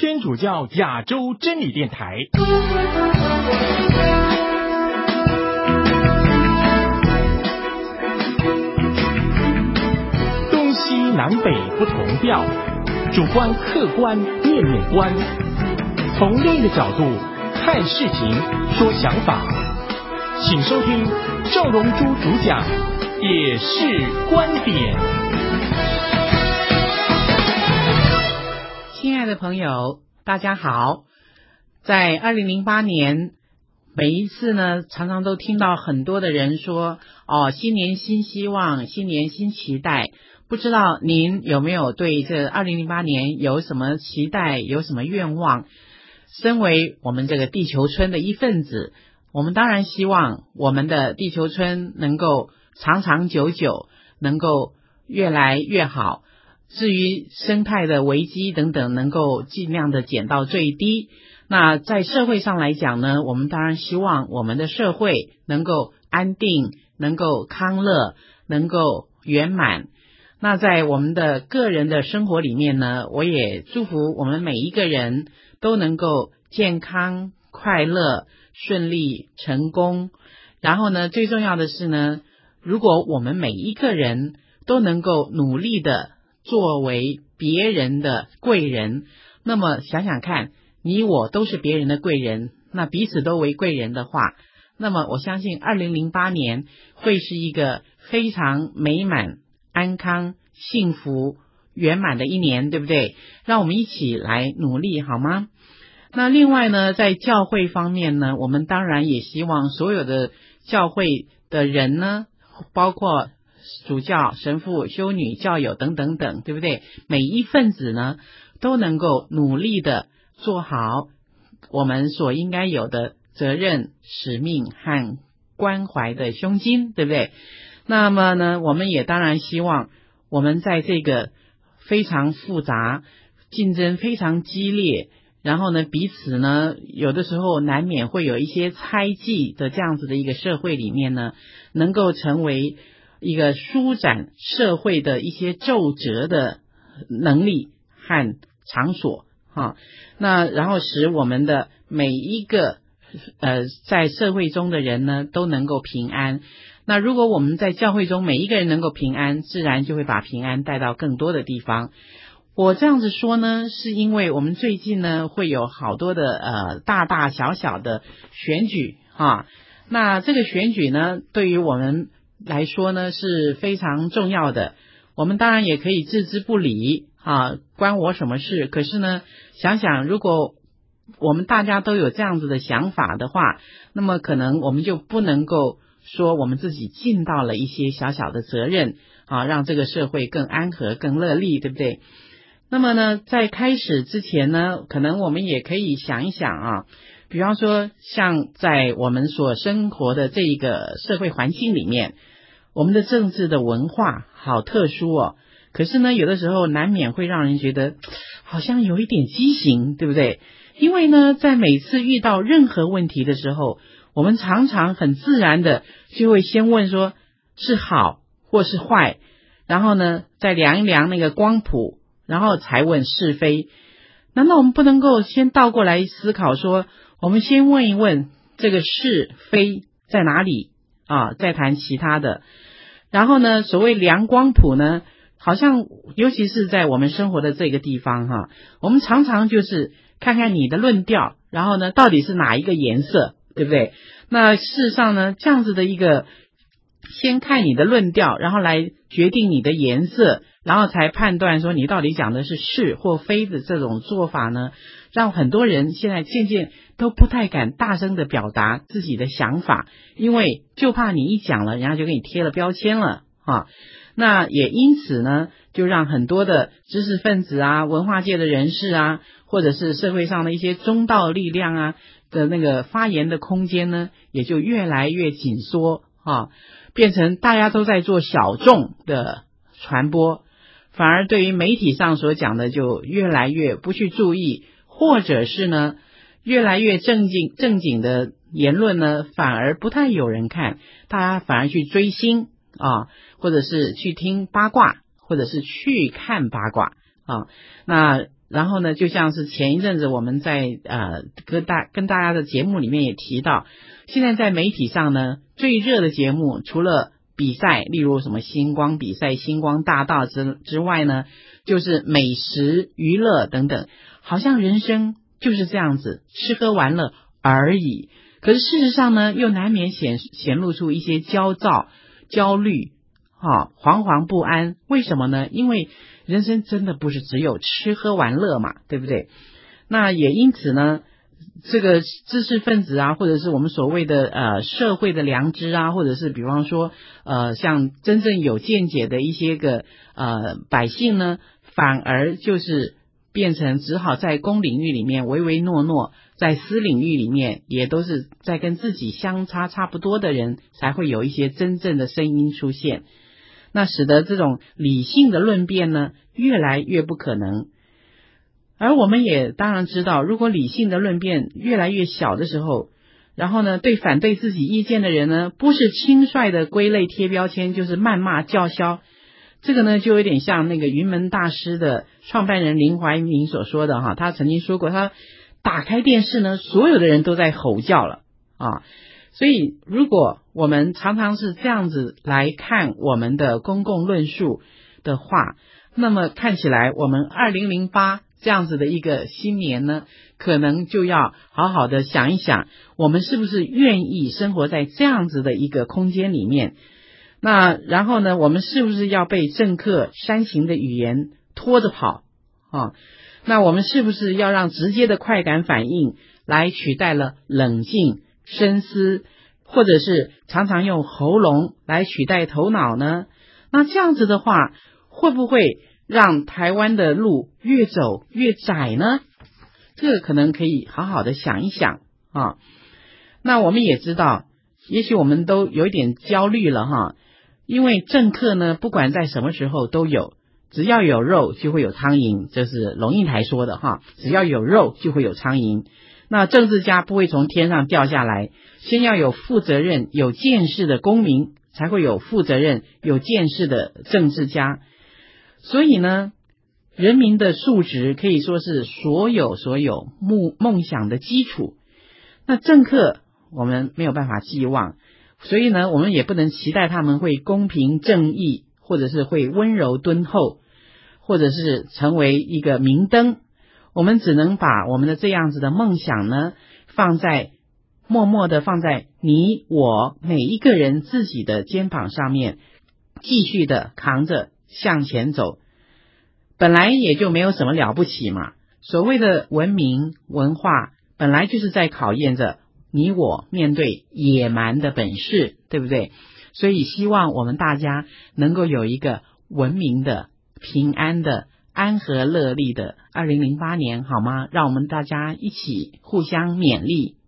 天主教亚洲真理电台。东西南北不同调，主观客观面面观，从另一个角度看事情说想法。请收听赵荣珠主讲也是观点。 亲爱的朋友，大家好。在2008年，每一次呢，常常都听到很多的人说，新年新希望，新年新期待。不知道您有没有对这2008年有什么期待，有什么愿望？身为我们这个地球村的一份子，我们当然希望我们的地球村能够长长久久，能够越来越好。至于生态的危机等等，能够尽量的减到最低。那在社会上来讲呢，我们当然希望我们的社会能够安定，能够康乐，能够圆满。那在我们的个人的生活里面呢，我也祝福我们每一个人都能够健康、快乐、顺利、成功。然后呢，最重要的是呢，如果我们每一个人都能够努力的作为别人的贵人，那么想想看，你我都是别人的贵人，那彼此都为贵人的话，那么我相信2008年会是一个非常美满、安康、幸福、圆满的一年，对不对？让我们一起来努力好吗？那另外呢，在教会方面呢，我们当然也希望所有的教会的人呢，包括主教、神父、修女、教友等等等，对不对？每一份子呢，都能够努力的做好我们所应该有的责任、使命和关怀的胸襟，对不对？那么呢，我们也当然希望我们在这个非常复杂、竞争非常激烈，然后呢，彼此呢，有的时候难免会有一些猜忌的这样子的一个社会里面呢，能够成为一个舒展社会的一些皱褶的能力和场所那然后使我们的每一个在社会中的人呢都能够平安。那如果我们在教会中每一个人能够平安，自然就会把平安带到更多的地方。我这样子说呢，是因为我们最近呢会有好多的大大小小的选举那这个选举呢，对于我们来说呢是非常重要的。我们当然也可以置之不理关我什么事？可是呢，想想如果我们大家都有这样子的想法的话，那么可能我们就不能够说我们自己尽到了一些小小的责任让这个社会更安和、更乐利，对不对？那么呢，在开始之前呢，可能我们也可以想一想比方说像在我们所生活的这个社会环境里面，我们的政治的文化好特殊可是呢，有的时候难免会让人觉得好像有一点畸形，对不对？因为呢，在每次遇到任何问题的时候，我们常常很自然的就会先问说是好或是坏，然后呢，再量一量那个光谱，然后才问是非。难道我们不能够先倒过来思考说，我们先问一问这个是非在哪里再谈其他的。然后呢，所谓量光谱呢，好像尤其是在我们生活的这个地方我们常常就是看看你的论调，然后呢，到底是哪一个颜色，对不对？那事实上呢，这样子的一个先看你的论调，然后来决定你的颜色，然后才判断说你到底讲的是或非的这种做法呢，让很多人现在渐渐都不太敢大声的表达自己的想法，因为就怕你一讲了，人家就给你贴了标签了那也因此呢，就让很多的知识分子文化界的人士或者是社会上的一些中道力量的那个发言的空间呢，也就越来越紧缩变成大家都在做小众的传播，反而对于媒体上所讲的就越来越不去注意，或者是呢越来越正经的言论呢，反而不太有人看，大家反而去追星或者是去听八卦，或者是去看八卦那然后呢，就像是前一阵子我们在跟大家的节目里面也提到，现在在媒体上呢，最热的节目除了比赛，例如什么星光比赛、星光大道之外呢，就是美食、娱乐等等，好像人生就是这样子，吃喝玩乐而已。可是事实上呢，又难免显露出一些焦躁、焦虑、惶惶不安。为什么呢？因为人生真的不是只有吃喝玩乐嘛，对不对？那也因此呢，这个知识分子啊，或者是我们所谓的社会的良知啊，或者是比方说像真正有见解的一些个百姓呢，反而就是变成只好在公领域里面唯唯诺诺，在私领域里面也都是在跟自己相差不多的人才会有一些真正的声音出现。那使得这种理性的论辩呢越来越不可能。而我们也当然知道，如果理性的论辩越来越小的时候，然后呢，对反对自己意见的人呢，不是轻率的归类贴标签，就是谩骂叫嚣。这个呢，就有点像那个云门大师的创办人林怀民所说的哈，他曾经说过，他打开电视呢，所有的人都在吼叫了啊。所以如果我们常常是这样子来看我们的公共论述的话，那么看起来我们2008这样子的一个新年呢，可能就要好好的想一想，我们是不是愿意生活在这样子的一个空间里面。那然后呢，我们是不是要被政客煽情的语言拖着跑啊？那我们是不是要让直接的快感反应来取代了冷静深思，或者是常常用喉咙来取代头脑呢？那这样子的话，会不会让台湾的路越走越窄呢？这个可能可以好好的想一想啊。那我们也知道，也许我们都有一点焦虑了哈，因为政客呢，不管在什么时候都有，只要有肉就会有苍蝇，这是龙应台说的哈，只要有肉就会有苍蝇。那政治家不会从天上掉下来，先要有负责任、有见识的公民，才会有负责任、有见识的政治家。所以呢，人民的素质可以说是所有梦想的基础。那政客我们没有办法寄望，所以呢，我们也不能期待他们会公平正义，或者是会温柔敦厚，或者是成为一个明灯。我们只能把我们的这样子的梦想呢，默默的放在你我每一个人自己的肩膀上面，继续的扛着向前走。本来也就没有什么了不起嘛，所谓的文明文化本来就是在考验着你我面对野蛮的本事，对不对？所以希望我们大家能够有一个文明的、平安的、安和乐利的2008年，好吗？让我们大家一起互相勉励。